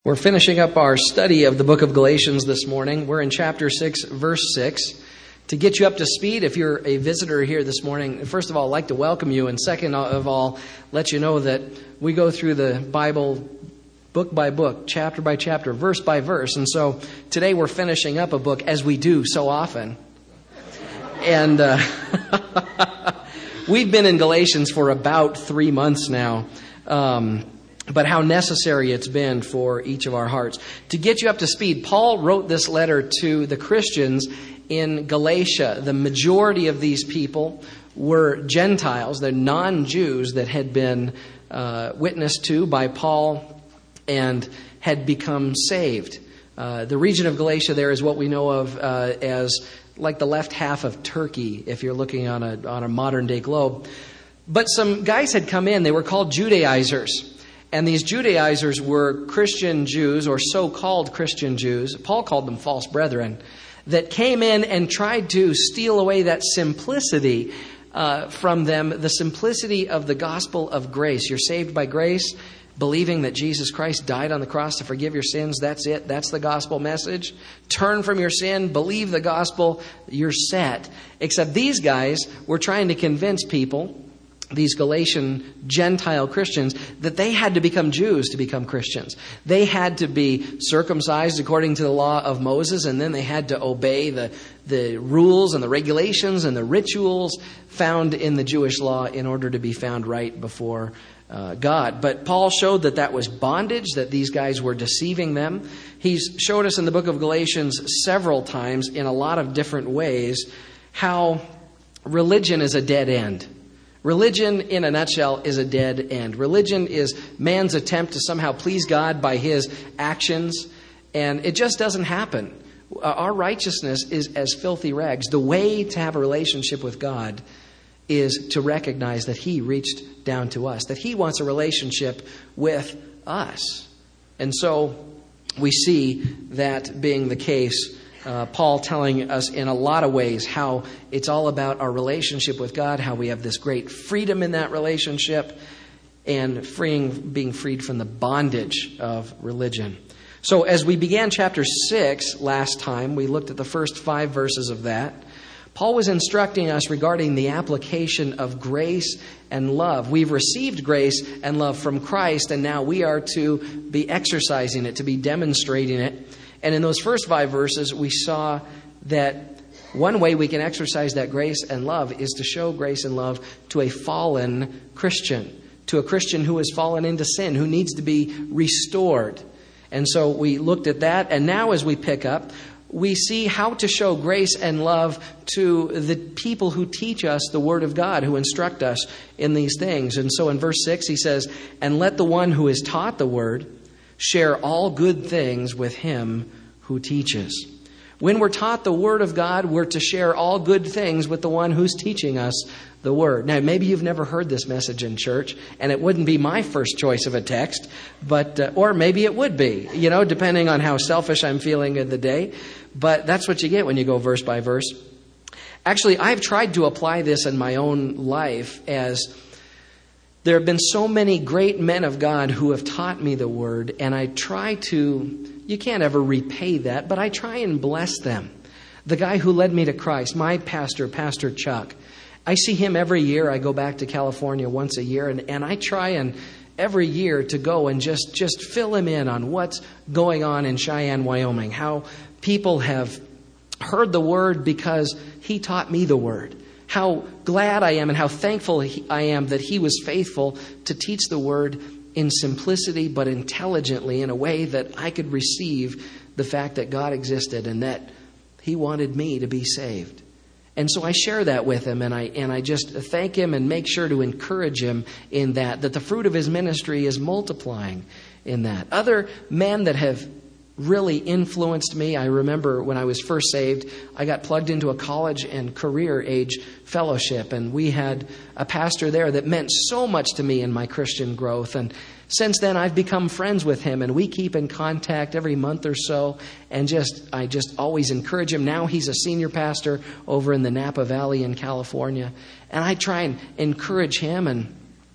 We're finishing up our study of the book of Galatians this morning. We're in chapter 6, verse 6. To get you up to speed, if you're a visitor here this morning, first of all, I'd like to welcome you. And second of all, let you know that we go through the Bible book by book, chapter by chapter, verse by verse. And so today we're finishing up a book, as we do so often. And we've been in Galatians for about 3 months now. But how necessary it's been for each of our hearts. To get you up to speed, Paul wrote this letter to the Christians in Galatia. The majority of these people were Gentiles. They're non-Jews that had been witnessed to by Paul and had become saved. The region of Galatia there is what we know of as like the left half of Turkey, if you're looking on a modern-day globe. But some guys had come in. They were called Judaizers. And these Judaizers were Christian Jews, or so-called Christian Jews. Paul called them false brethren, that came in and tried to steal away that simplicity from them, the simplicity of the gospel of grace. You're saved by grace, believing that Jesus Christ died on the cross to forgive your sins. That's it. That's the gospel message. Turn from your sin, believe the gospel, you're set. Except these guys were trying to convince people, these Galatian Gentile Christians, that they had to become Jews to become Christians. They had to be circumcised according to the law of Moses, and then they had to obey the rules and the regulations and the rituals found in the Jewish law in order to be found right before God. But Paul showed that was bondage, that these guys were deceiving them. He's showed us in the book of Galatians several times in a lot of different ways how religion is a dead end. Religion, in a nutshell, is a dead end. Religion is man's attempt to somehow please God by his actions, and it just doesn't happen. Our righteousness is as filthy rags. The way to have a relationship with God is to recognize that He reached down to us, that He wants a relationship with us. And so we see that being the case. Paul telling us in a lot of ways how it's all about our relationship with God, how we have this great freedom in that relationship, and being freed from the bondage of religion. So as we began chapter 6 last time, we looked at the first 5 verses of that. Paul was instructing us regarding the application of grace and love. We've received grace and love from Christ, and now we are to be exercising it, to be demonstrating it. And in those first 5 verses, we saw that one way we can exercise that grace and love is to show grace and love to a fallen Christian, to a Christian who has fallen into sin, who needs to be restored. And so we looked at that. And now as we pick up, we see how to show grace and love to the people who teach us the Word of God, who instruct us in these things. And so in verse 6, he says, "And let the one who is taught the Word share all good things with him who teaches." When we're taught the Word of God, we're to share all good things with the one who's teaching us the Word. Now, maybe you've never heard this message in church, and it wouldn't be my first choice of a text, but or maybe it would be, depending on how selfish I'm feeling in the day. But that's what you get when you go verse by verse. Actually, I've tried to apply this in my own life, as there have been so many great men of God who have taught me the Word, and I try to, you can't ever repay that, but I try and bless them. The guy who led me to Christ, my pastor, Pastor Chuck, I see him every year. I go back to California once a year, and I try and every year to go and just fill him in on what's going on in Cheyenne, Wyoming, how people have heard the Word because he taught me the Word. How glad I am and how thankful I am that he was faithful to teach the Word in simplicity but intelligently, in a way that I could receive the fact that God existed and that He wanted me to be saved. And so I share that with him, and I just thank him and make sure to encourage him in that the fruit of his ministry is multiplying in that. Other men that have really influenced me. I remember when I was first saved, I got plugged into a college and career age fellowship, and we had a pastor there that meant so much to me in my Christian growth. And since then, I've become friends with him, and we keep in contact every month or so, and I just always encourage him. Now he's a senior pastor over in the Napa Valley in California, and I try and encourage him and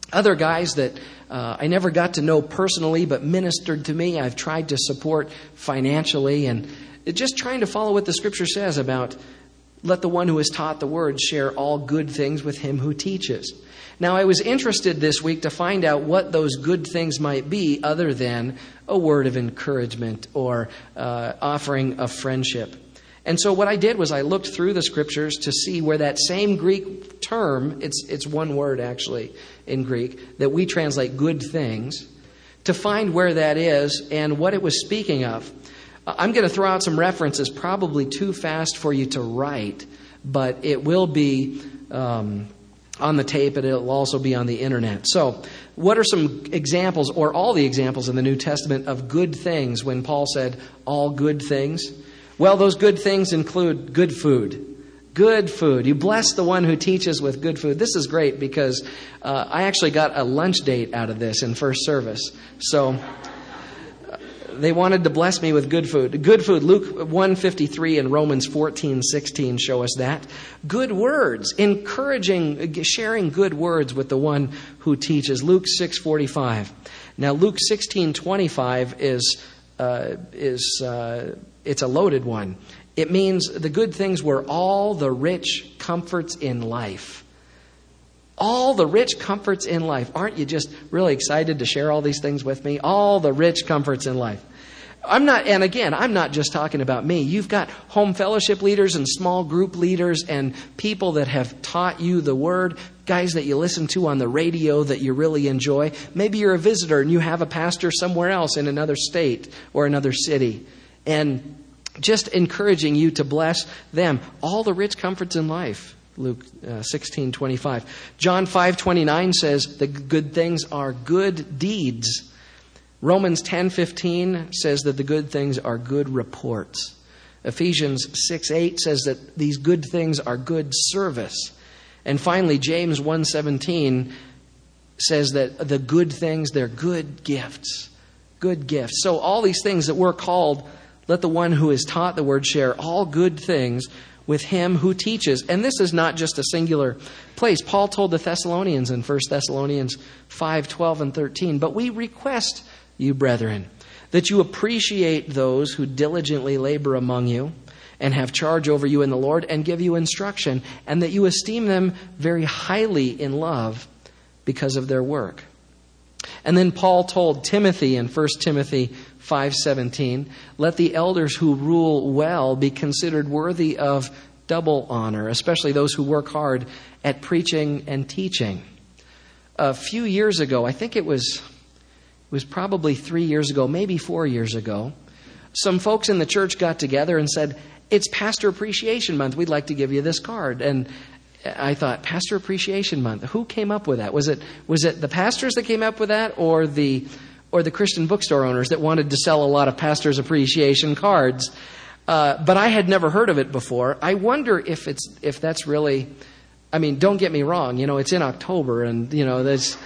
Other guys that I never got to know personally but ministered to me, I've tried to support financially, and just trying to follow what the Scripture says about let the one who is taught the word share all good things with him who teaches. Now, I was interested this week to find out what those good things might be other than a word of encouragement or offering of friendship. And so what I did was I looked through the Scriptures to see where that same Greek term, it's one word actually in Greek, that we translate good things, to find where that is and what it was speaking of. I'm going to throw out some references, probably too fast for you to write, but it will be on the tape, and it'll also be on the internet. So, what are some examples, or all the examples in the New Testament of good things when Paul said all good things? Well, those good things include good food. Good food. You bless the one who teaches with good food. This is great because I actually got a lunch date out of this in first service. So they wanted to bless me with good food. Good food. Luke 1:53 and Romans 14:16 show us that. Good words. Encouraging, sharing good words with the one who teaches. Luke 6:45. Now Luke 16:25 it's a loaded one. It means the good things were all the rich comforts in life. All the rich comforts in life. Aren't you just really excited to share all these things with me? All the rich comforts in life. I'm not just talking about me. You've got home fellowship leaders and small group leaders and people that have taught you the Word, guys that you listen to on the radio that you really enjoy. Maybe you're a visitor and you have a pastor somewhere else in another state or another city. And just encouraging you to bless them. All the rich comforts in life. Luke 16:25. John 5:29 says the good things are good deeds. Romans 10:15 says that the good things are good reports. Ephesians 6:8 says that these good things are good service. And finally, James 1:17 says that the good things, they're good gifts. Good gifts. So all these things that we're called, let the one who is taught the word share all good things with him who teaches. And this is not just a singular place. Paul told the Thessalonians in 1 Thessalonians 5:12 and 13, but we request you, brethren, that you appreciate those who diligently labor among you and have charge over you in the Lord and give you instruction, and that you esteem them very highly in love because of their work. And then Paul told Timothy in 1 Timothy 5:17, let the elders who rule well be considered worthy of double honor, especially those who work hard at preaching and teaching. A few years ago, I think it was probably 3 years ago, maybe 4 years ago, some folks in the church got together and said, it's Pastor Appreciation Month. We'd like to give you this card. And I thought, Pastor Appreciation Month, who came up with that? Was it the pastors that came up with that, or the Christian bookstore owners that wanted to sell a lot of Pastor's Appreciation cards? But I had never heard of it before. I wonder if that's really, I mean, don't get me wrong, it's in October and, there's,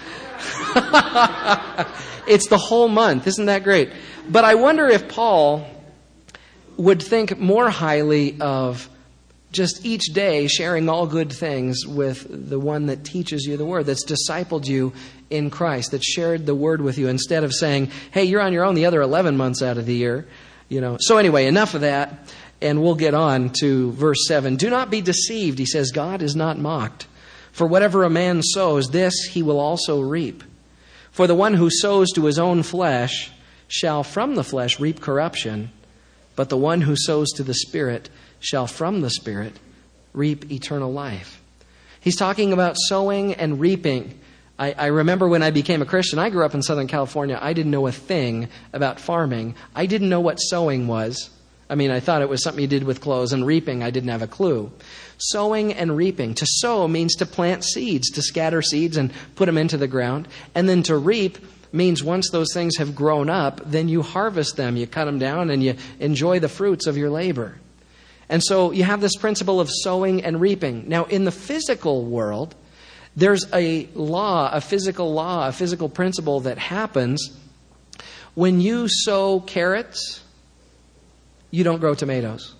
it's the whole month. Isn't that great? But I wonder if Paul would think more highly of just each day sharing all good things with the one that teaches you the Word, that's discipled you in Christ, that shared the Word with you, instead of saying, hey, you're on your own the other 11 months out of the year. So anyway, enough of that, and we'll get on to verse 7. Do not be deceived, he says, God is not mocked. For whatever a man sows, this he will also reap. For the one who sows to his own flesh shall from the flesh reap corruption, but the one who sows to the Spirit shall from the Spirit reap eternal life. He's talking about sowing and reaping. I remember when I became a Christian, I grew up in Southern California. I didn't know a thing about farming. I didn't know what sowing was. I mean, I thought it was something you did with clothes, and reaping, I didn't have a clue. Sowing and reaping. To sow means to plant seeds, to scatter seeds and put them into the ground. And then to reap means once those things have grown up, then you harvest them, you cut them down, and you enjoy the fruits of your labor. And so you have this principle of sowing and reaping. Now, in the physical world, there's a physical principle that happens. When you sow carrots, you don't grow tomatoes.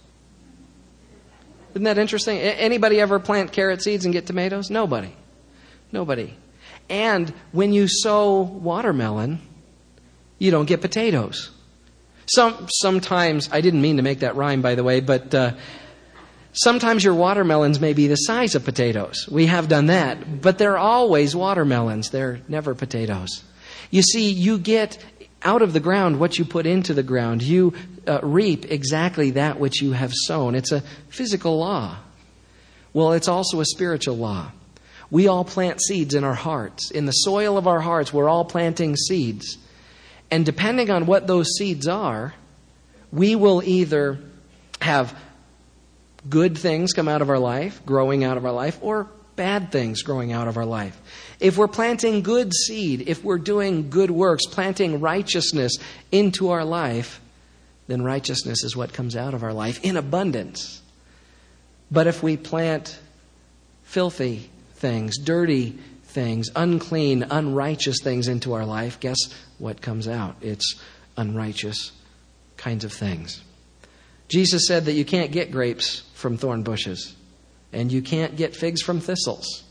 Isn't that interesting? Anybody ever plant carrot seeds and get tomatoes? Nobody. And when you sow watermelon, you don't get potatoes. Sometimes, I didn't mean to make that rhyme, by the way, but sometimes your watermelons may be the size of potatoes. We have done that, but they're always watermelons. They're never potatoes. You see, you get out of the ground what you put into the ground. You reap exactly that which you have sown. It's a physical law. Well, it's also a spiritual law. We all plant seeds in our hearts. In the soil of our hearts, we're all planting seeds. And depending on what those seeds are, we will either have good things come out of our life, growing out of our life, or bad things growing out of our life. If we're planting good seed, if we're doing good works, planting righteousness into our life, then righteousness is what comes out of our life in abundance. But if we plant filthy things, dirty things, unclean, unrighteous things into our life, guess what comes out? It's unrighteous kinds of things. Jesus said that you can't get grapes from thorn bushes, and you can't get figs from thistles.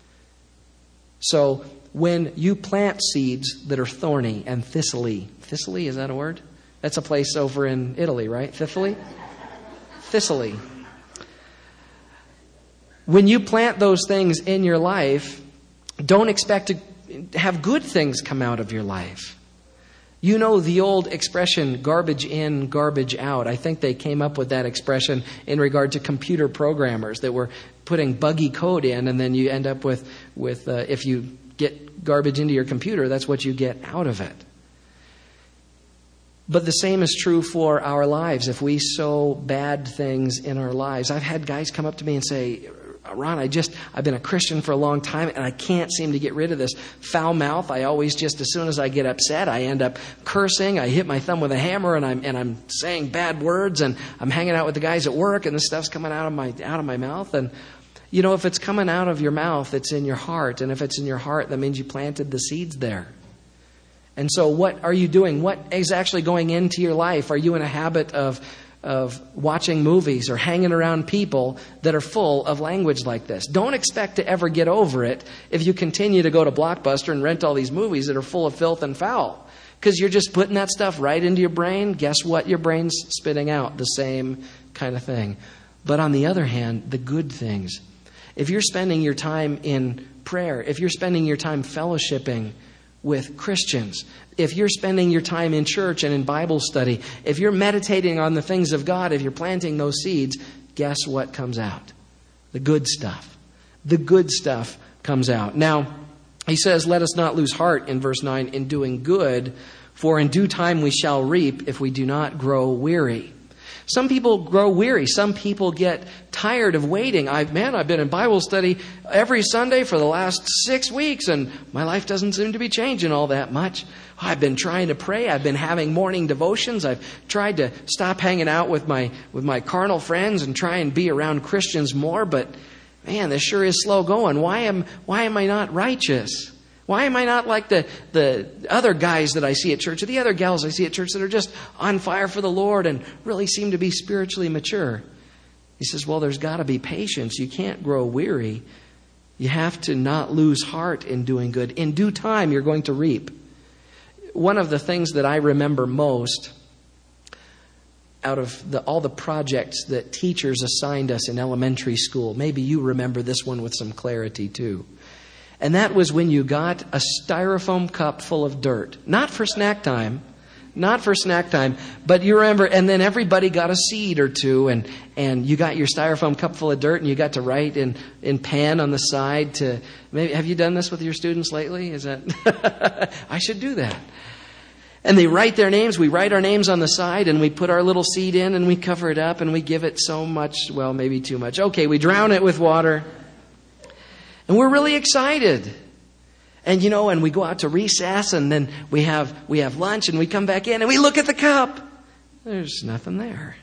So when you plant seeds that are thorny and thistly, is that a word? That's a place over in Italy, right? Thistly? Thistly. When you plant those things in your life, don't expect to have good things come out of your life. You know the old expression, garbage in, garbage out. I think they came up with that expression in regard to computer programmers that were putting buggy code in, and then you end up with if you get garbage into your computer, that's what you get out of it. But the same is true for our lives. If we sow bad things in our lives, I've had guys come up to me and say, Ron, I've been a Christian for a long time, and I can't seem to get rid of this foul mouth. I always just, as soon as I get upset, I end up cursing. I hit my thumb with a hammer, and I'm saying bad words, and I'm hanging out with the guys at work, and this stuff's coming out of my mouth. And you know, if it's coming out of your mouth, it's in your heart, and if it's in your heart, that means you planted the seeds there. And so, what are you doing? What is actually going into your life? Are you in a habit of watching movies or hanging around people that are full of language like this? Don't expect to ever get over it if you continue to go to Blockbuster and rent all these movies that are full of filth and foul. Because you're just putting that stuff right into your brain. Guess what? Your brain's spitting out the same kind of thing. But on the other hand, the good things. If you're spending your time in prayer, if you're spending your time fellowshipping with Christians, if you're spending your time in church and in Bible study, if you're meditating on the things of God, if you're planting those seeds, guess what comes out? The good stuff. The good stuff comes out. Now, he says, let us not lose heart in verse 9 in doing good, for in due time we shall reap if we do not grow weary. Some people grow weary. Some people get tired of waiting. I've been in Bible study every Sunday for the last 6 weeks, and my life doesn't seem to be changing all that much. I've been trying to pray. I've been having morning devotions. I've tried to stop hanging out with my carnal friends and try and be around Christians more, but man, this sure is slow going. Why am I not righteous? Why am I not like the other guys that I see at church, or the other gals I see at church that are just on fire for the Lord and really seem to be spiritually mature? He says, well, there's got to be patience. You can't grow weary. You have to not lose heart in doing good. In due time, you're going to reap. One of the things that I remember most out of all the projects that teachers assigned us in elementary school, maybe you remember this one with some clarity too. And that was when you got a styrofoam cup full of dirt. Not for snack time, but you remember, and then everybody got a seed or two, and you got your styrofoam cup full of dirt, and you got to write in pen on the side to, maybe, have you done this with your students lately? Is that, I should do that. And they write their names, we write our names on the side, and we put our little seed in, and we cover it up, and we give it so much, well, maybe too much. Okay, we drown it with water. And we're really excited. And and we go out to recess, and then we have lunch, and we come back in and we look at the cup. There's nothing there.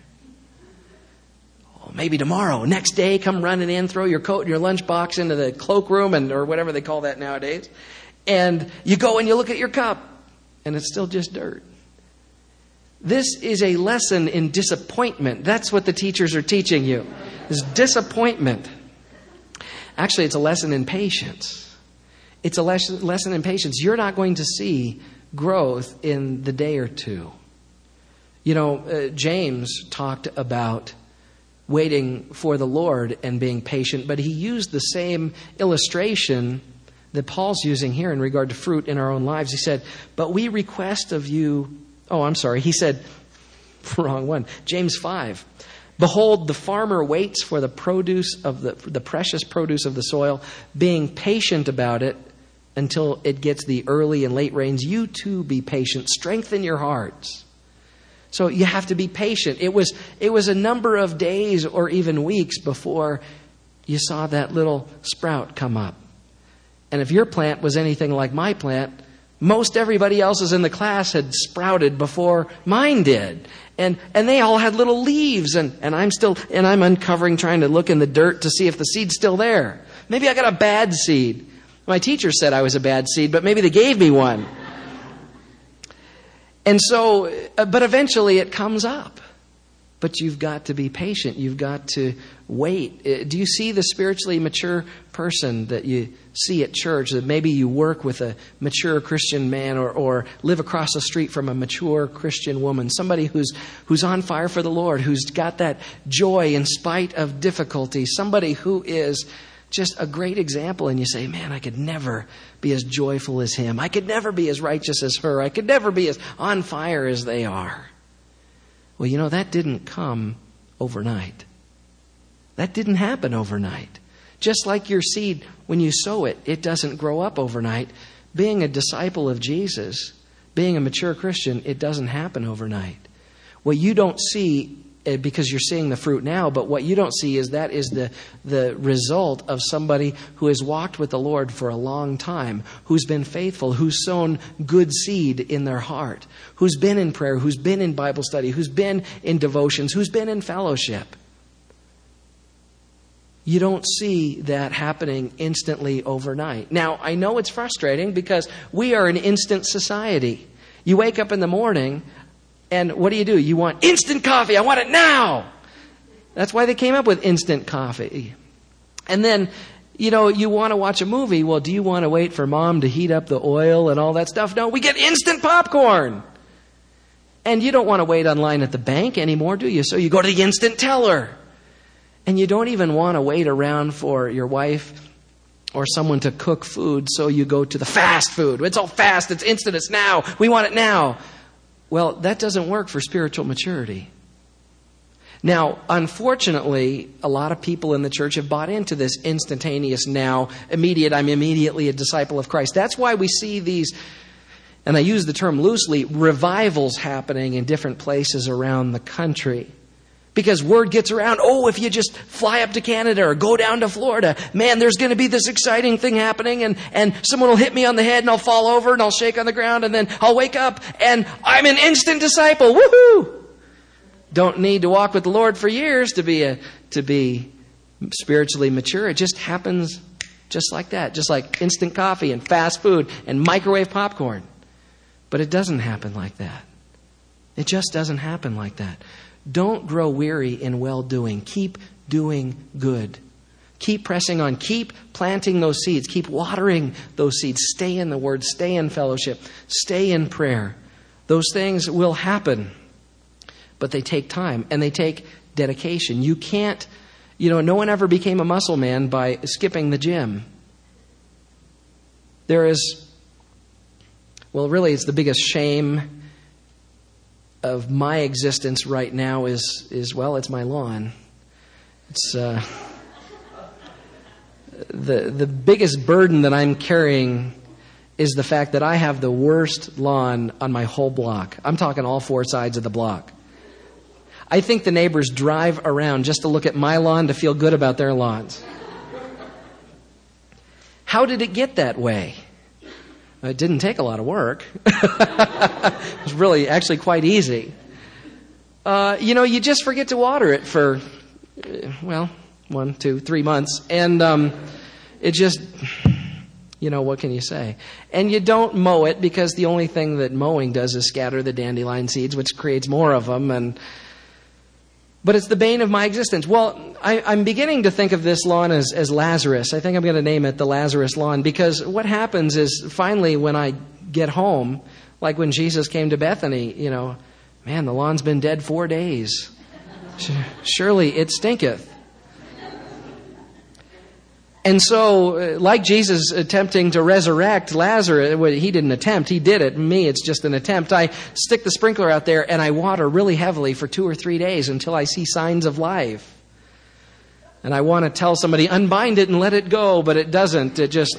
Oh, maybe tomorrow, next day, come running in, throw your coat and your lunchbox into the cloakroom or whatever they call that nowadays. And you go and you look at your cup, and it's still just dirt. This is a lesson in disappointment. That's what the teachers are teaching you. Is disappointment. Actually, it's a lesson in patience. It's a lesson in patience. You're not going to see growth in the day or two. James talked about waiting for the Lord and being patient, but he used the same illustration that Paul's using here in regard to fruit in our own lives. He said, but we request of you... He said, wrong one. James 5. Behold, the farmer waits for the produce of the precious produce of the soil, being patient about it until it gets the early and late rains. You too be patient. Strengthen your hearts. So you have to be patient. It was a number of days or even weeks before you saw that little sprout come up. And if your plant was anything like my plant, most everybody else's in the class had sprouted before mine did. And they all had little leaves, and I'm uncovering, trying to look in the dirt to see if the seed's still there. Maybe I got a bad seed. My teacher said I was a bad seed, but maybe they gave me one. And so, but eventually it comes up. But you've got to be patient. You've got to wait. Do you see the spiritually mature person that you see at church? That maybe you work with a mature Christian man or live across the street from a mature Christian woman. Somebody who's on fire for the Lord, who's got that joy in spite of difficulty. Somebody who is just a great example. And you say, man, I could never be as joyful as him. I could never be as righteous as her. I could never be as on fire as they are. Well, that didn't come overnight. That didn't happen overnight. Just like your seed, when you sow it, it doesn't grow up overnight. Being a disciple of Jesus, being a mature Christian, it doesn't happen overnight. What you don't see, because you're seeing the fruit now, but what you don't see is that is the result of somebody who has walked with the Lord for a long time, who's been faithful, who's sown good seed in their heart, who's been in prayer, who's been in Bible study, who's been in devotions, who's been in fellowship. You don't see that happening instantly overnight. Now, I know it's frustrating because we are an instant society. You wake up in the morning, and what do? You want instant coffee. I want it now. That's why they came up with instant coffee. And then, you want to watch a movie. Well, do you want to wait for mom to heat up the oil and all that stuff? No, we get instant popcorn. And you don't want to wait online at the bank anymore, do you? So you go to the instant teller. And you don't even want to wait around for your wife or someone to cook food, so you go to the fast food. It's all fast, it's instant, it's now. We want it now. Well, that doesn't work for spiritual maturity. Now, unfortunately, a lot of people in the church have bought into this instantaneous now, immediate, I'm immediately a disciple of Christ. That's why we see these, and I use the term loosely, revivals happening in different places around the country. Because word gets around, if you just fly up to Canada or go down to Florida, man, there's going to be this exciting thing happening and someone will hit me on the head and I'll fall over and I'll shake on the ground and then I'll wake up and I'm an instant disciple. Woohoo! Don't need to walk with the Lord for years to be spiritually mature. It just happens just like that. Just like instant coffee and fast food and microwave popcorn. But it doesn't happen like that. It just doesn't happen like that. Don't grow weary in well-doing. Keep doing good. Keep pressing on. Keep planting those seeds. Keep watering those seeds. Stay in the Word. Stay in fellowship. Stay in prayer. Those things will happen. But they take time and they take dedication. You can't, no one ever became a muscle man by skipping the gym. It's the biggest shame of my existence right now is it's my lawn. It's the biggest burden that I'm carrying is the fact that I have the worst lawn on my whole block. I'm talking all four sides of the block. I think the neighbors drive around just to look at my lawn to feel good about their lawns. How did it get that way? It didn't take a lot of work. It was really actually quite easy. You just forget to water it for, 1, 2, 3 months. And it just, what can you say? And you don't mow it because the only thing that mowing does is scatter the dandelion seeds, which creates more of them. And But it's the bane of my existence. Well, I'm beginning to think of this lawn as Lazarus. I think I'm going to name it the Lazarus lawn, because what happens is finally when I get home, like when Jesus came to Bethany, man, the lawn's been dead 4 days. Surely it stinketh. And so, like Jesus attempting to resurrect Lazarus, well, he didn't attempt, he did it. Me, it's just an attempt. I stick the sprinkler out there and I water really heavily for 2 or 3 days until I see signs of life. And I want to tell somebody, unbind it and let it go, but it doesn't. It just...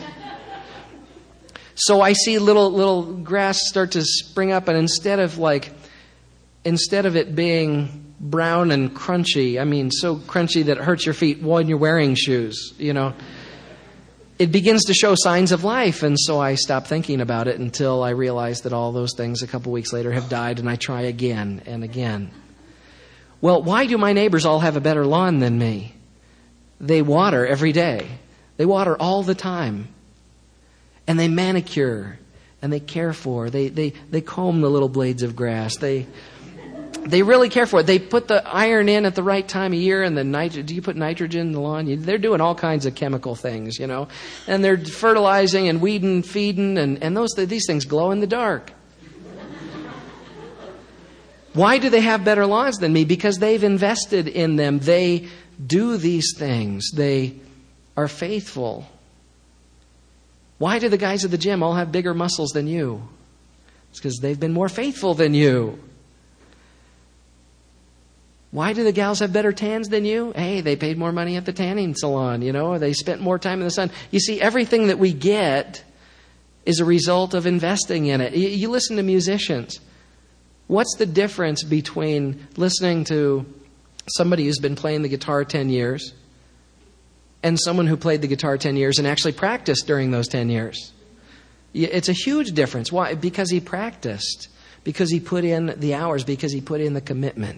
So I see little grass start to spring up, and instead of it being brown and crunchy, so crunchy that it hurts your feet when you're wearing shoes, it begins to show signs of life. And so I stop thinking about it until I realize that all those things a couple weeks later have died, and I try again and again. Well, why do my neighbors all have a better lawn than me? They water every day. They water all the time. And they manicure and they care for. They comb the little blades of grass. They really care for it. They put the iron in at the right time of year, and the do you put nitrogen in the lawn? They're doing all kinds of chemical things, and they're fertilizing and weeding, feeding, and these things glow in the dark. Why do they have better lawns than me? Because they've invested in them. They do these things. They are faithful. Why do the guys at the gym all have bigger muscles than you? It's because they've been more faithful than you. Why do the gals have better tans than you? Hey, they paid more money at the tanning salon, or they spent more time in the sun. You see, everything that we get is a result of investing in it. You listen to musicians. What's the difference between listening to somebody who's been playing the guitar 10 years and someone who played the guitar 10 years and actually practiced during those 10 years? It's a huge difference. Why? Because he practiced. Because he put in the hours. Because he put in the commitment.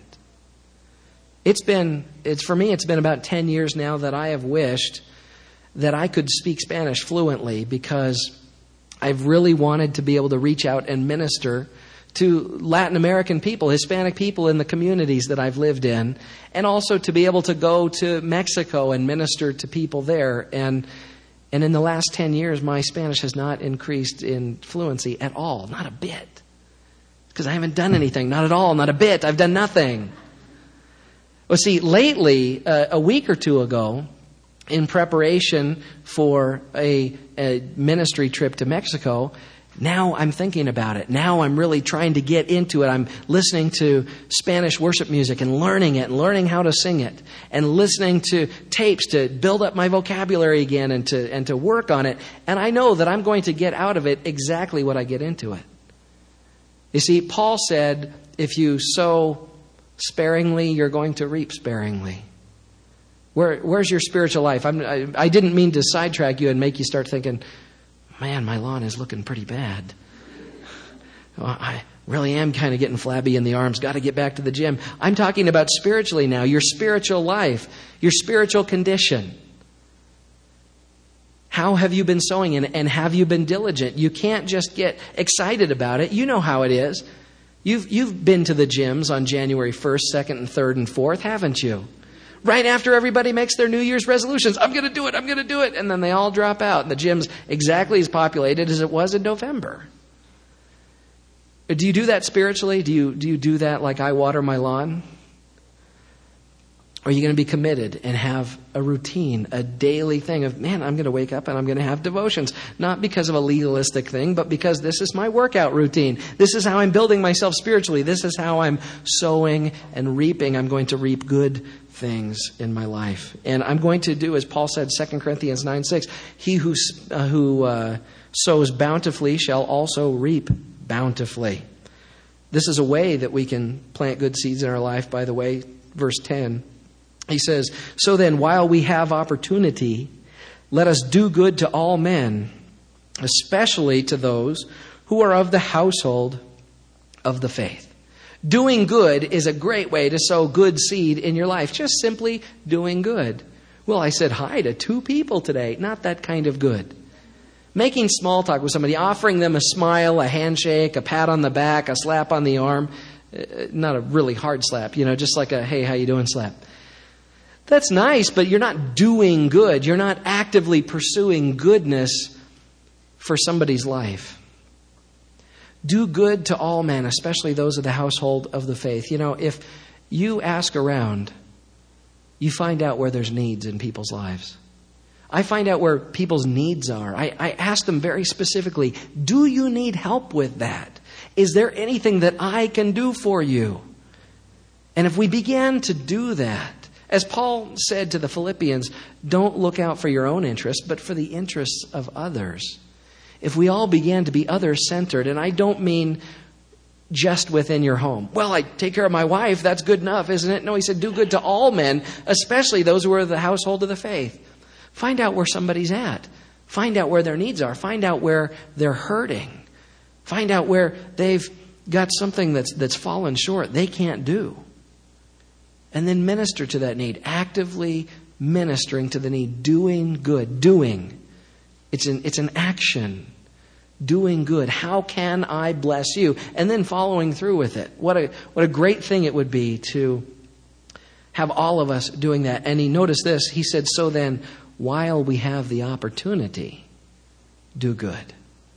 For me, it's been about 10 years now that I have wished that I could speak Spanish fluently, because I've really wanted to be able to reach out and minister to Latin American people, Hispanic people in the communities that I've lived in, and also to be able to go to Mexico and minister to people there. And in the last 10 years, my Spanish has not increased in fluency at all, not a bit. Because I haven't done anything, not at all, not a bit. I've done nothing. Well, see, lately, a week or two ago, in preparation for a ministry trip to Mexico, now I'm thinking about it. Now I'm really trying to get into it. I'm listening to Spanish worship music and learning it and learning how to sing it and listening to tapes to build up my vocabulary again and to work on it. And I know that I'm going to get out of it exactly what I get into it. You see, Paul said, if you sow sparingly, you're going to reap sparingly. Where's your spiritual life? I didn't mean to sidetrack you and make you start thinking, man, my lawn is looking pretty bad. Well, I really am kind of getting flabby in the arms. Got to get back to the gym. I'm talking about spiritually now, your spiritual life, your spiritual condition. How have you been sowing, and have you been diligent? You can't just get excited about it. You know how it is. You've been to the gyms on January 1st, 2nd, and 3rd, and 4th, haven't you? Right after everybody makes their New Year's resolutions. I'm going to do it. And then they all drop out. And the gym's exactly as populated as it was in November. Do you do that spiritually? Do you do that like I water my lawn? Or are you going to be committed and have a routine, a daily thing of, man, I'm going to wake up and I'm going to have devotions. Not because of a legalistic thing, but because this is my workout routine. This is how I'm building myself spiritually. This is how I'm sowing and reaping. I'm going to reap good things in my life. And I'm going to do, as Paul said, 2 Corinthians 9:6, he who sows bountifully shall also reap bountifully. This is a way that we can plant good seeds in our life, by the way. Verse 10. He says, so then, while we have opportunity, let us do good to all men, especially to those who are of the household of the faith. Doing good is a great way to sow good seed in your life. Just simply doing good. Well, I said hi to 2 people today. Not that kind of good. Making small talk with somebody, offering them a smile, a handshake, a pat on the back, a slap on the arm. Not a really hard slap, just like a, hey, how you doing slap. That's nice, but you're not doing good. You're not actively pursuing goodness for somebody's life. Do good to all men, especially those of the household of the faith. If you ask around, you find out where there's needs in people's lives. I find out where people's needs are. I ask them very specifically, do you need help with that? Is there anything that I can do for you? And if we began to do that, as Paul said to the Philippians, don't look out for your own interests, but for the interests of others. If we all began to be other-centered, and I don't mean just within your home. Well, I take care of my wife, that's good enough, isn't it? No, he said, do good to all men, especially those who are the household of the faith. Find out where somebody's at. Find out where their needs are. Find out where they're hurting. Find out where they've got something that's fallen short they can't do. And then minister to that need. Actively ministering to the need. Doing good. Doing. It's an action. Doing good. How can I bless you? And then following through with it. What a great thing it would be to have all of us doing that. And notice this. He said, so then, while we have the opportunity, do good.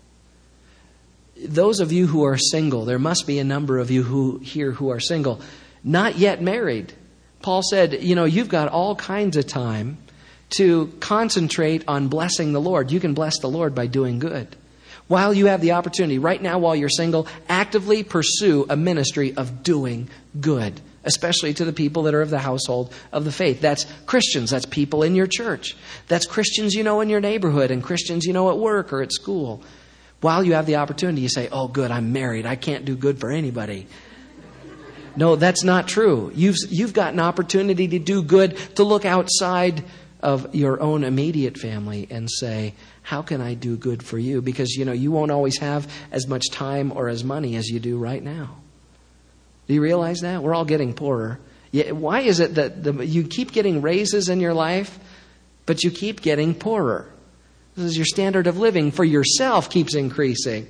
Those of you who are single, there must be a number of you who are single, not yet married. Paul said, you've got all kinds of time to concentrate on blessing the Lord. You can bless the Lord by doing good. While you have the opportunity, right now while you're single, actively pursue a ministry of doing good, especially to the people that are of the household of the faith. That's Christians. That's people in your church. That's Christians in your neighborhood and Christians at work or at school. While you have the opportunity, you say, oh, good, I'm married. I can't do good for anybody. No, that's not true. You've got an opportunity to do good, to look outside of your own immediate family and say, how can I do good for you? Because, you won't always have as much time or as money as you do right now. Do you realize that? We're all getting poorer. Why is it that you keep getting raises in your life, but you keep getting poorer? This is your standard of living for yourself keeps increasing.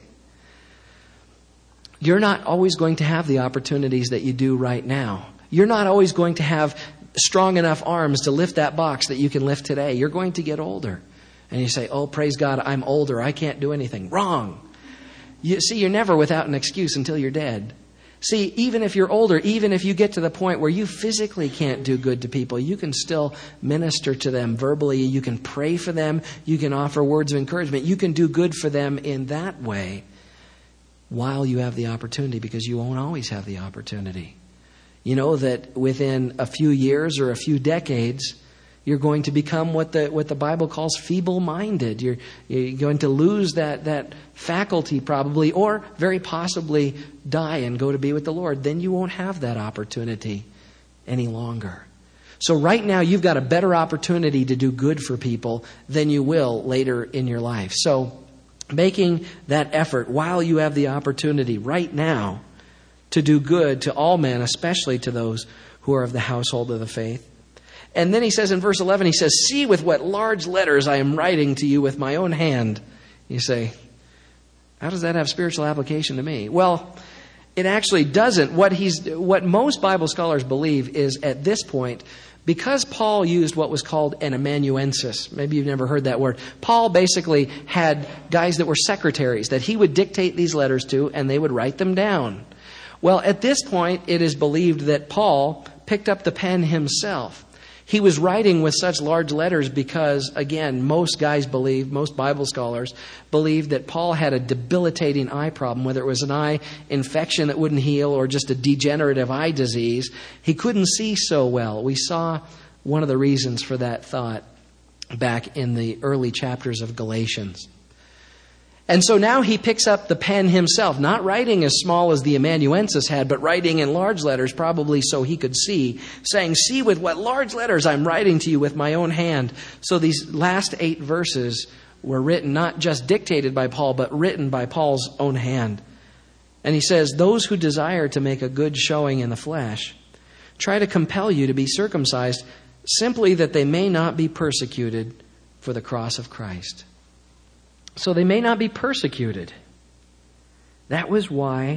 You're not always going to have the opportunities that you do right now. You're not always going to have strong enough arms to lift that box that you can lift today. You're going to get older. And you say, oh, praise God, I'm older. I can't do anything. Wrong. You're never without an excuse until you're dead. See, even if you're older, even if you get to the point where you physically can't do good to people, you can still minister to them verbally. You can pray for them. You can offer words of encouragement. You can do good for them in that way while you have the opportunity, because you won't always have the opportunity. You know that within a few years or a few decades, you're going to become what the Bible calls feeble-minded. You're going to lose that faculty probably, or very possibly die and go to be with the Lord. Then you won't have that opportunity any longer. So right now you've got a better opportunity to do good for people than you will later in your life. So making that effort while you have the opportunity right now to do good to all men, especially to those who are of the household of the faith. And then he says in verse 11, he says, see with what large letters I am writing to you with my own hand. You say, how does that have spiritual application to me? Well, it actually doesn't. What most Bible scholars believe is at this point, because Paul used what was called an amanuensis. Maybe you've never heard that word. Paul basically had guys that were secretaries that he would dictate these letters to, and they would write them down. Well, at this point, it is believed that Paul picked up the pen himself. He was writing with such large letters because, again, most Bible scholars believe that Paul had a debilitating eye problem, whether it was an eye infection that wouldn't heal or just a degenerative eye disease. He couldn't see so well. We saw one of the reasons for that thought back in the early chapters of Galatians. And so now he picks up the pen himself, not writing as small as the amanuensis had, but writing in large letters, probably so he could see, saying, see with what large letters I'm writing to you with my own hand. So these last 8 verses were written, not just dictated by Paul, but written by Paul's own hand. And he says, those who desire to make a good showing in the flesh try to compel you to be circumcised, simply that they may not be persecuted for the cross of Christ. So they may not be persecuted. That was why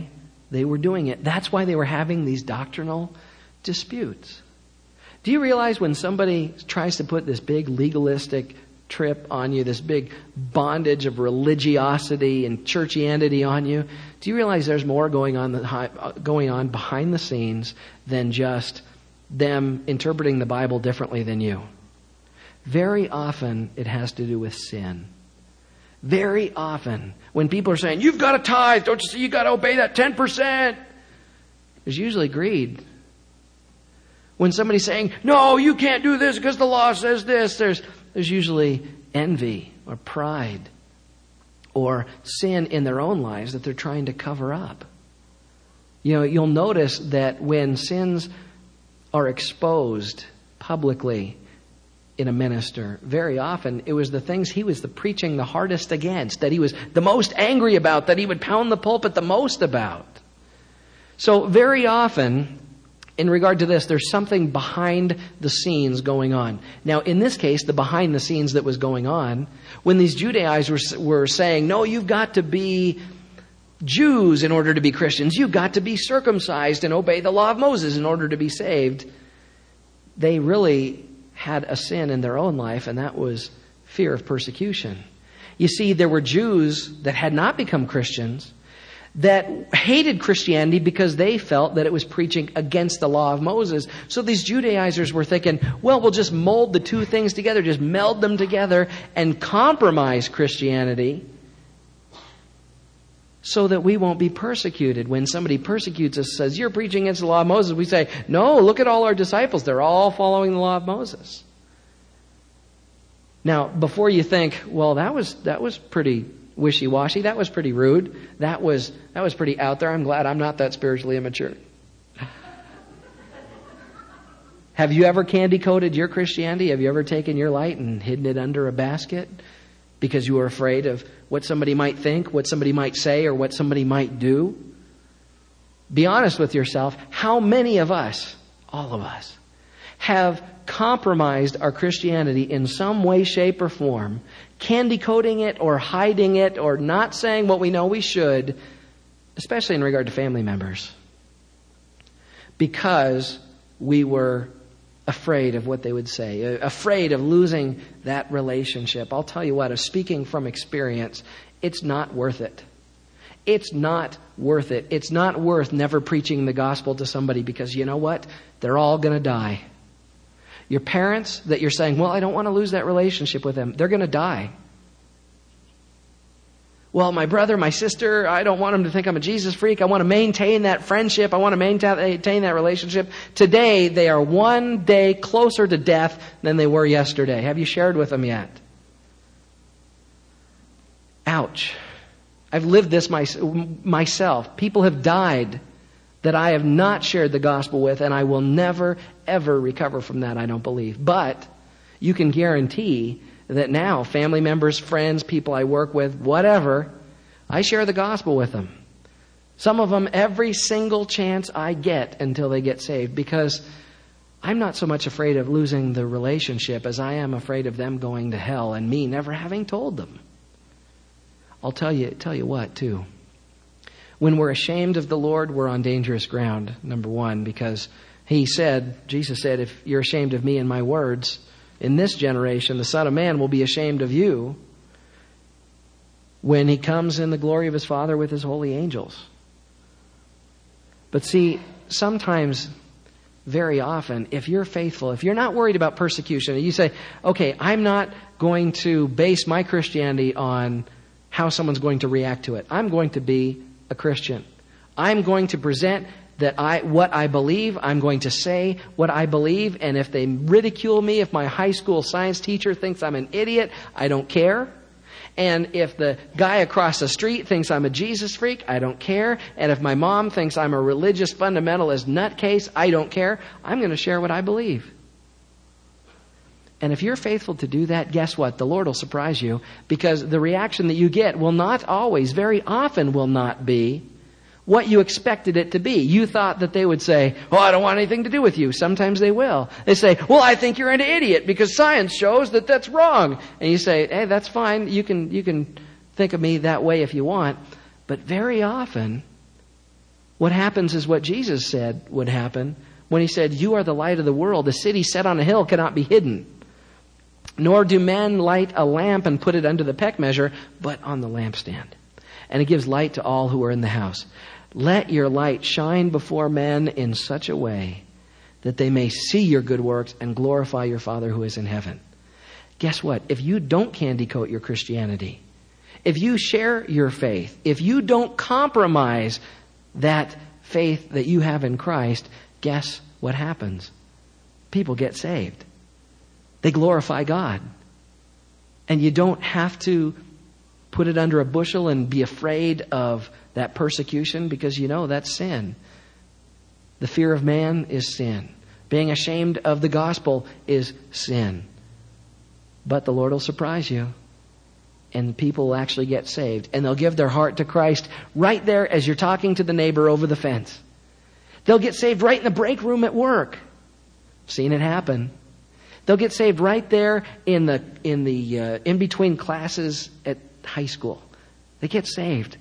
they were doing it. That's why they were having these doctrinal disputes. Do you realize when somebody tries to put this big legalistic trip on you, this big bondage of religiosity and churchianity on you, do you realize there's more going on behind the scenes than just them interpreting the Bible differently than you? Very often it has to do with sin. Very often when people are saying, you've got to tithe, don't you see, you've got to obey that 10%. There's usually greed. When somebody's saying, no, you can't do this because the law says this, there's usually envy or pride or sin in their own lives that they're trying to cover up. You know, you'll notice that when sins are exposed publicly in a minister, very often it was the things he was preaching the hardest against, that he was the most angry about, that he would pound the pulpit the most about. So very often, in regard to this, there's something behind the scenes going on. Now, in this case, the behind the scenes that was going on, when these Judaizers were saying, no, you've got to be Jews in order to be Christians. You've got to be circumcised and obey the law of Moses in order to be saved. They really had a sin in their own life, and that was fear of persecution. You see, there were Jews that had not become Christians that hated Christianity because they felt that it was preaching against the law of Moses. So these Judaizers were thinking, well, we'll just mold the two things together, just meld them together and compromise Christianity so that we won't be persecuted. When somebody persecutes us, says, you're preaching against the law of Moses, we say, no, look at all our disciples. They're all following the law of Moses. Now, before you think, well, that was pretty wishy-washy, that was pretty rude, that was pretty out there, I'm glad I'm not that spiritually immature. Have you ever candy-coated your Christianity? Have you ever taken your light and hidden it under a basket because you were afraid of what somebody might think, what somebody might say, or what somebody might do? Be honest with yourself. How many of us, all of us, have compromised our Christianity in some way, shape, or form, candy-coating it or hiding it or not saying what we know we should, especially in regard to family members, because we were afraid of what they would say, afraid of losing that relationship? I'll tell you what, speaking from experience, it's not worth it. It's not worth it. It's not worth never preaching the gospel to somebody, because you know what? They're all going to die. Your parents that you're saying, well, I don't want to lose that relationship with them, they're going to die. Well, my brother, my sister, I don't want them to think I'm a Jesus freak. I want to maintain that friendship. I want to maintain that relationship. Today, they are one day closer to death than they were yesterday. Have you shared with them yet? Ouch. I've lived this myself. People have died that I have not shared the gospel with, and I will never, ever recover from that, I don't believe. But you can guarantee that now, family members, friends, people I work with, whatever, I share the gospel with them. Some of them every single chance I get until they get saved, because I'm not so much afraid of losing the relationship as I am afraid of them going to hell and me never having told them. I'll tell you what, too. When we're ashamed of the Lord, we're on dangerous ground, number one, because Jesus said, if you're ashamed of me and my words, in this generation, the Son of Man will be ashamed of you when he comes in the glory of his Father with his holy angels. But see, sometimes, very often, if you're faithful, if you're not worried about persecution, and you say, okay, I'm not going to base my Christianity on how someone's going to react to it. I'm going to be a Christian. I'm going to present what I believe. I'm going to say what I believe. And if they ridicule me, if my high school science teacher thinks I'm an idiot, I don't care. And if the guy across the street thinks I'm a Jesus freak, I don't care. And if my mom thinks I'm a religious fundamentalist nutcase, I don't care. I'm going to share what I believe. And if you're faithful to do that, guess what? The Lord will surprise you, because the reaction that you get will not always, very often will not be what you expected it to be. You thought that they would say, oh, I don't want anything to do with you. Sometimes they will. They say, well, I think you're an idiot because science shows that that's wrong. And you say, hey, that's fine. You can think of me that way if you want. But very often, What happens is what Jesus said would happen when he said, "You are the light of the world. A city set on a hill cannot be hidden. Nor do men light a lamp and put it under the peck measure, but on the lampstand. And it gives light to all who are in the house. Let your light shine before men in such a way that they may see your good works and glorify your Father who is in heaven." Guess what? If you don't candy coat your Christianity, if you share your faith, if you don't compromise that faith that you have in Christ, guess what happens? People get saved. They glorify God. And you don't have to put it under a bushel and be afraid of that persecution, because you know that's sin. The fear of man is sin. Being ashamed of the gospel is sin. But the Lord will surprise you, and people will actually get saved, and they'll give their heart to Christ right there as you're talking to the neighbor over the fence. They'll get saved right in the break room at work. I've seen it happen. They'll get saved right there in between classes at high school. They get saved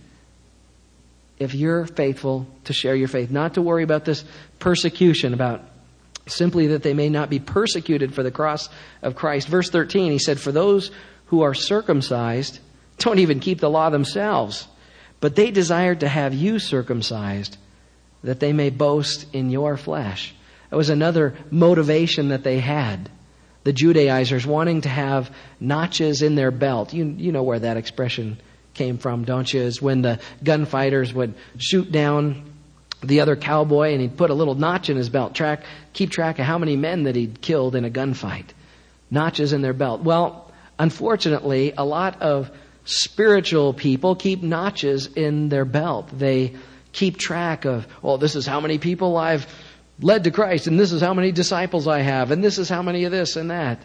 if you're faithful to share your faith, not to worry about this persecution, about simply that they may not be persecuted for the cross of Christ. Verse 13, he said, "For those who are circumcised don't even keep the law themselves, but they desire to have you circumcised, that they may boast in your flesh." That was another motivation that they had. The Judaizers wanting to have notches in their belt. You know where that expression came from, don't you? Is when the gunfighters would shoot down the other cowboy and he'd put a little notch in his belt, keep track of how many men that he'd killed in a gunfight. Notches in their belt. Well, unfortunately, a lot of spiritual people keep notches in their belt. They keep track of, well, this is how many people I've led to Christ, and this is how many disciples I have, and this is how many of this and that.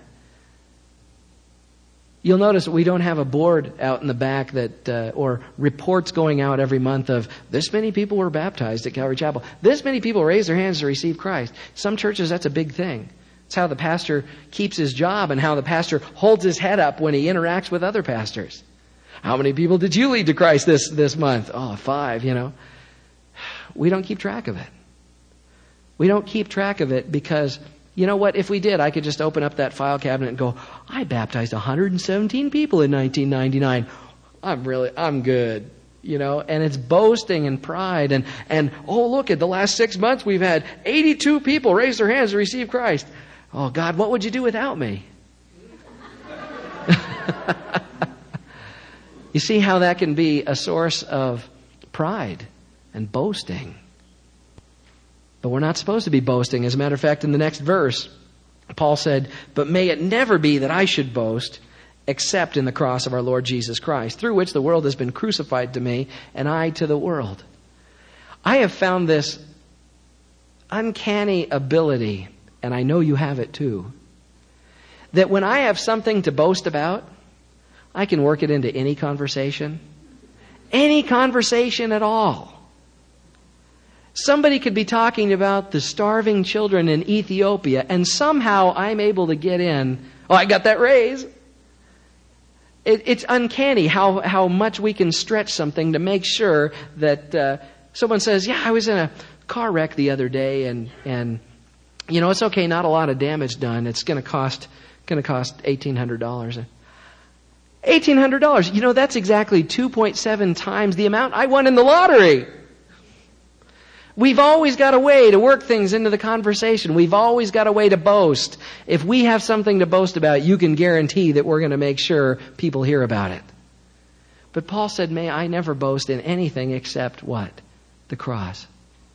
You'll notice that we don't have a board out in the back that, or reports going out every month of this many people were baptized at Calvary Chapel. This many people raised their hands to receive Christ. Some churches, that's a big thing. It's how the pastor keeps his job and how the pastor holds his head up when he interacts with other pastors. How many people did you lead to Christ this month? Oh, 5, We don't keep track of it. We don't keep track of it because, you know what? If we did, I could just open up that file cabinet and go, I baptized 117 people in 1999. I'm good. And it's boasting and pride and oh, look, at the last 6 months we've had 82 people raise their hands to receive Christ. Oh, God, what would you do without me? You see how that can be a source of pride and boasting. But we're not supposed to be boasting. As a matter of fact, in the next verse, Paul said, "But may it never be that I should boast except in the cross of our Lord Jesus Christ, through which the world has been crucified to me, and I to the world." I have found this uncanny ability, and I know you have it too, that when I have something to boast about, I can work it into any conversation at all. Somebody could be talking about the starving children in Ethiopia, and somehow I'm able to get in, oh, I got that raise. It's uncanny how much we can stretch something to make sure that someone says, yeah, I was in a car wreck the other day, and it's okay, not a lot of damage done. It's going to cost $1,800. $1,800. That's exactly 2.7 times the amount I won in the lottery. We've always got a way to work things into the conversation. We've always got a way to boast. If we have something to boast about, you can guarantee that we're going to make sure people hear about it. But Paul said, may I never boast in anything except what? The cross.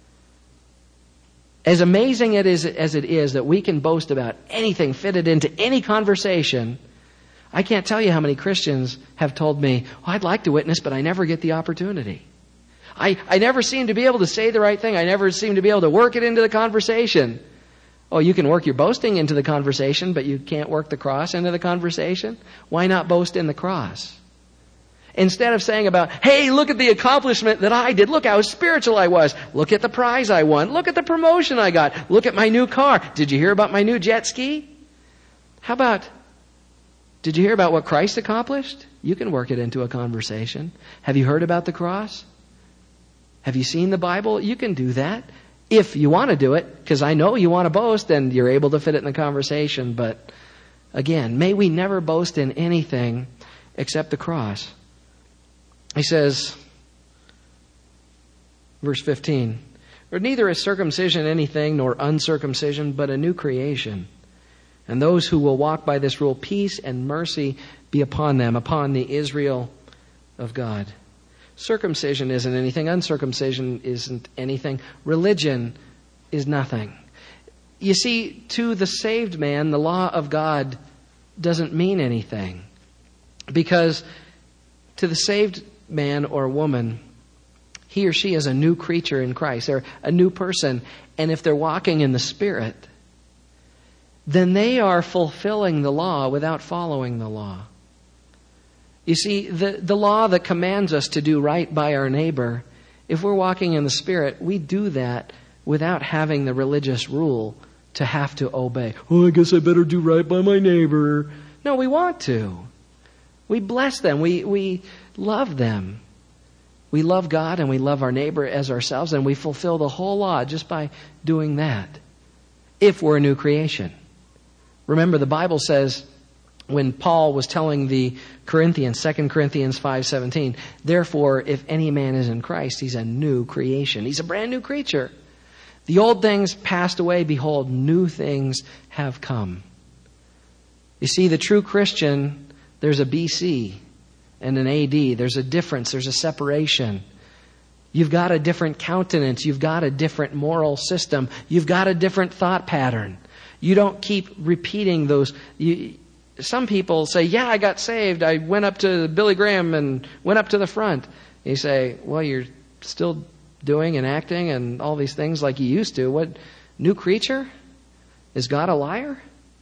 As amazing as it is that we can boast about anything fitted into any conversation, I can't tell you how many Christians have told me, I'd like to witness, but I never get the opportunity. I never seem to be able to say the right thing. I never seem to be able to work it into the conversation. Oh, you can work your boasting into the conversation, but you can't work the cross into the conversation? Why not boast in the cross? Instead of saying about, hey, look at the accomplishment that I did. Look how spiritual I was. Look at the prize I won. Look at the promotion I got. Look at my new car. Did you hear about my new jet ski? How about, did you hear about what Christ accomplished? You can work it into a conversation. Have you heard about the cross? Have you seen the Bible? You can do that. If you want to do it, because I know you want to boast and you're able to fit it in the conversation. But again, may we never boast in anything except the cross. He says, verse 15, "For neither is circumcision anything nor uncircumcision, but a new creation. And those who will walk by this rule, peace and mercy be upon them, upon the Israel of God." Circumcision isn't anything. Uncircumcision isn't anything. Religion is nothing. You see, to the saved man, the law of God doesn't mean anything. Because to the saved man or woman, he or she is a new creature in Christ. They're a new person. And if they're walking in the Spirit, then they are fulfilling the law without following the law. You see, the law that commands us to do right by our neighbor, if we're walking in the Spirit, we do that without having the religious rule to have to obey. Oh, I guess I better do right by my neighbor. No, we want to. We bless them. We love them. We love God and we love our neighbor as ourselves, and we fulfill the whole law just by doing that, if we're a new creation. Remember, the Bible says, when Paul was telling the Corinthians, 2 Corinthians 5:17, "Therefore, if any man is in Christ, he's a new creation." He's a brand new creature. "The old things passed away. Behold, new things have come." You see, the true Christian, there's a BC and an AD. There's a difference. There's a separation. You've got a different countenance. You've got a different moral system. You've got a different thought pattern. You don't keep repeating those. Some people say, "Yeah, I got saved. I went up to Billy Graham and went up to the front." You say, "Well, you're still doing and acting and all these things like you used to. What, new creature? Is God a liar?"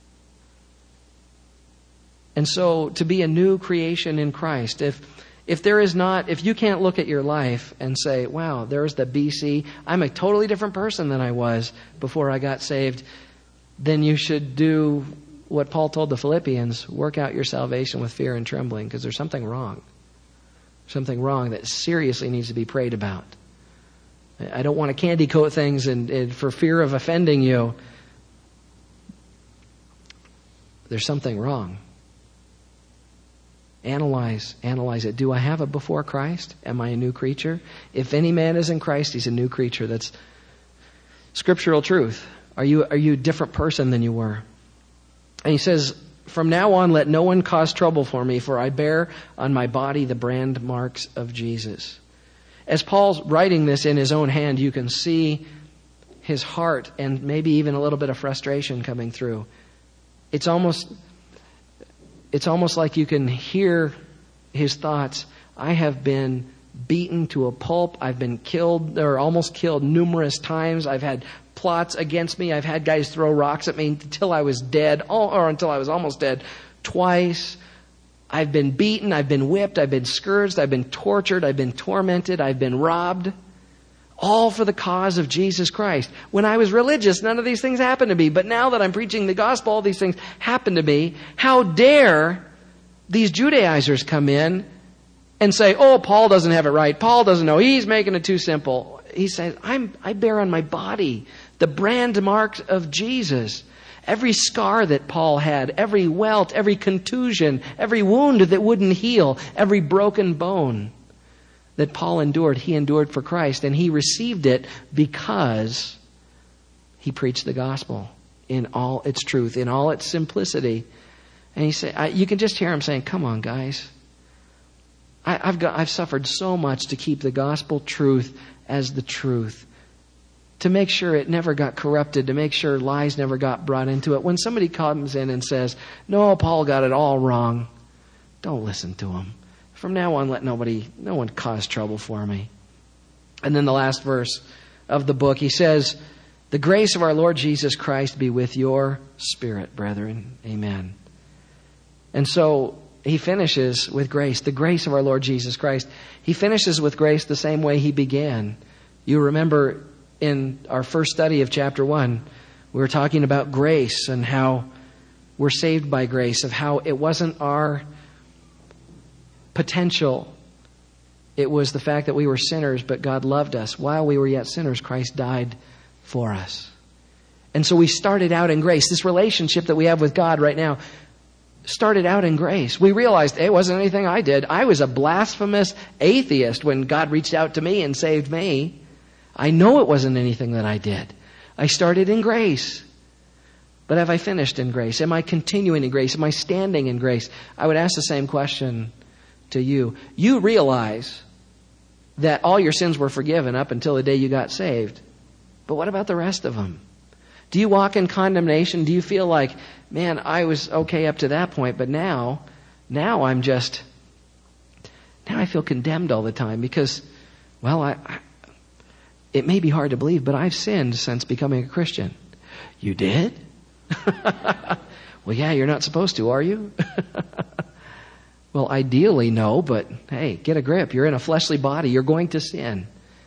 And so, to be a new creation in Christ, if you can't look at your life and say, "Wow, there's the BC. I'm a totally different person than I was before I got saved," then you should do what Paul told the Philippians: work out your salvation with fear and trembling, because there's something wrong. Something wrong that seriously needs to be prayed about. I don't want to candy coat things and for fear of offending you. There's something wrong. Analyze it. Do I have it before Christ? Am I a new creature? If any man is in Christ, he's a new creature. That's scriptural truth. Are you a different person than you were? And he says, "From now on, let no one cause trouble for me, for I bear on my body the brand marks of Jesus." As Paul's writing this in his own hand, you can see his heart and maybe even a little bit of frustration coming through. It's almost like you can hear his thoughts. "I have been beaten to a pulp. I've been killed or almost killed numerous times. I've had plots against me. I've had guys throw rocks at me until I was dead, or until I was almost dead, twice. I've been beaten. I've been whipped. I've been scourged. I've been tortured. I've been tormented. I've been robbed. All for the cause of Jesus Christ. When I was religious, none of these things happened to me. But now that I'm preaching the gospel, all these things happen to me. How dare these Judaizers come in and say, 'Oh, Paul doesn't have it right. Paul doesn't know. He's making it too simple.'" He says, I bear on my body the brand marks of Jesus. Every scar that Paul had, every welt, every contusion, every wound that wouldn't heal, every broken bone that Paul endured, he endured for Christ. And he received it because he preached the gospel in all its truth, in all its simplicity. And he said, you can just hear him saying, "Come on, guys. I've suffered so much to keep the gospel truth as the truth, to make sure it never got corrupted, to make sure lies never got brought into it. When somebody comes in and says, 'No, Paul got it all wrong,' don't listen to him. From now on, let no one cause trouble for me." And then the last verse of the book, he says, "The grace of our Lord Jesus Christ be with your spirit, brethren." Amen. And so he finishes with grace, the grace of our Lord Jesus Christ. He finishes with grace the same way he began. You remember in our first study of chapter 1, we were talking about grace and how we're saved by grace, of how it wasn't our potential, It was the fact that we were sinners, but God loved us. While we were yet sinners, Christ died for us. And so we started out in grace. This relationship that we have with God right now started out in grace. We realized it wasn't anything I did. I was a blasphemous atheist when God reached out to me and saved me. I know it wasn't anything that I did. I started in grace. But have I finished in grace? Am I continuing in grace? Am I standing in grace? I would ask the same question to you. You realize that all your sins were forgiven up until the day you got saved. But what about the rest of them? Do you walk in condemnation? Do you feel like, man, I was okay up to that point, but now I feel condemned all the time because, well, it may be hard to believe, but I've sinned since becoming a Christian. You did? Well, yeah, you're not supposed to, are you? Well, ideally, no, but hey, get a grip. You're in a fleshly body. You're going to sin.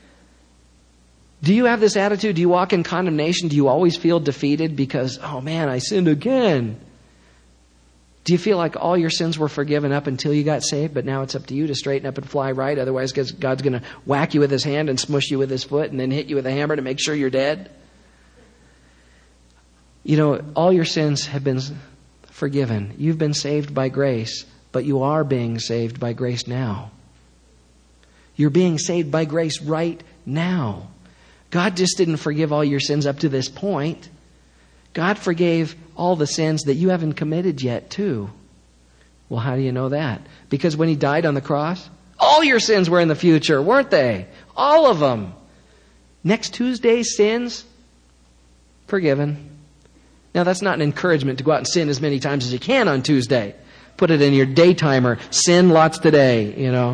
Do you have this attitude? Do you walk in condemnation? Do you always feel defeated because, oh man, I sinned again? Do you feel like all your sins were forgiven up until you got saved, but now it's up to you to straighten up and fly right? Otherwise, God's going to whack you with his hand and smush you with his foot and then hit you with a hammer to make sure you're dead? You know, all your sins have been forgiven. You've been saved by grace, but you are being saved by grace now. You're being saved by grace right now. God just didn't forgive all your sins up to this point. God forgave all the sins that you haven't committed yet, too. Well, how do you know that? Because when he died on the cross, all your sins were in the future, weren't they? All of them. Next Tuesday's sins, forgiven. Now, that's not an encouragement to go out and sin as many times as you can on Tuesday. Put it in your day timer. Sin lots today, you know.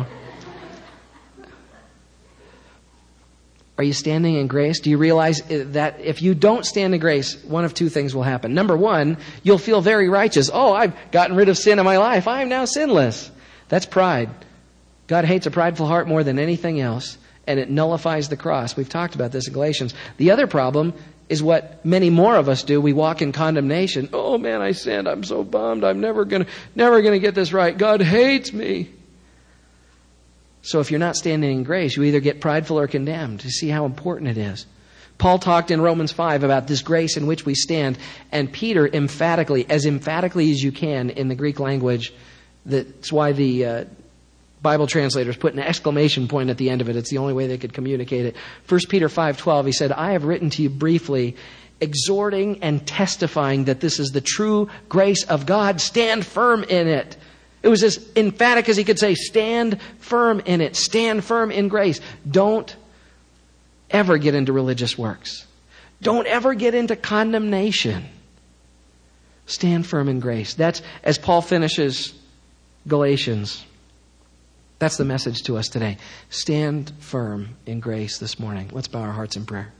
Are you standing in grace? Do you realize that if you don't stand in grace, one of two things will happen. Number one, you'll feel very righteous. Oh, I've gotten rid of sin in my life. I am now sinless. That's pride. God hates a prideful heart more than anything else, and it nullifies the cross. We've talked about this in Galatians. The other problem is what many more of us do. We walk in condemnation. Oh man, I sinned. I'm so bummed. I'm never gonna get this right. God hates me. So if you're not standing in grace, you either get prideful or condemned. You see how important it is. Paul talked in Romans 5 about this grace in which we stand, and Peter emphatically as you can in the Greek language, that's why the Bible translators put an exclamation point at the end of it. It's the only way they could communicate it. 1 Peter 5:12, he said, I have written to you briefly, exhorting and testifying that this is the true grace of God. Stand firm in it. It was as emphatic as he could say, stand firm in it. Stand firm in grace. Don't ever get into religious works. Don't ever get into condemnation. Stand firm in grace. That's, as Paul finishes Galatians, that's the message to us today. Stand firm in grace this morning. Let's bow our hearts in prayer.